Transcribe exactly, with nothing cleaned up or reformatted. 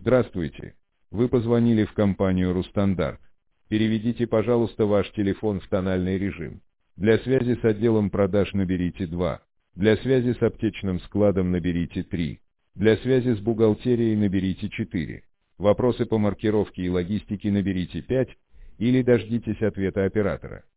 Здравствуйте. Вы позвонили в компанию «Русстандарт». Переведите, пожалуйста, ваш телефон в тональный режим. Для связи с отделом продаж наберите два. Для связи с аптечным складом наберите три. Для связи с бухгалтерией наберите четыре. Вопросы по маркировке и логистике наберите пять или дождитесь ответа оператора.